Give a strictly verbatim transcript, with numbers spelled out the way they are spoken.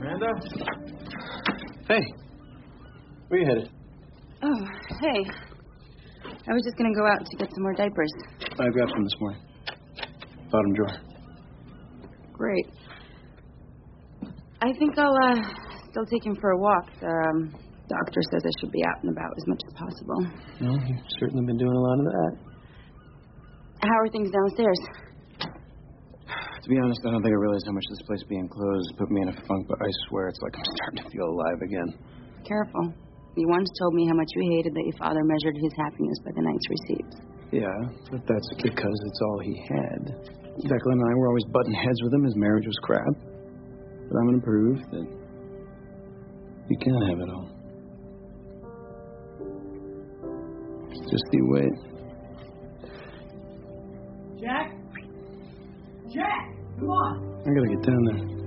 Amanda? Hey. Where you headed? Oh, hey. I was just going to go out to get some more diapers. I grabbed some this morning. Bottom drawer. Great. I think I'll uh, still take him for a walk. The um, doctor says I should be out and about as much as possible. Well, you've certainly been doing a lot of that. How are things downstairs? To be honest, I don't think I realized how much this place being closed put me in a funk, but I swear it's like I'm starting to feel alive again. Careful. You once told me how much you hated that your father measured his happiness by the night's receipts. Yeah, but that's because it's all he had. Declan and I were always butting heads with him. His marriage was crap. But I'm going to prove that you can't have it all. Just you wait. Jack? Jack, come on. I got to get down there.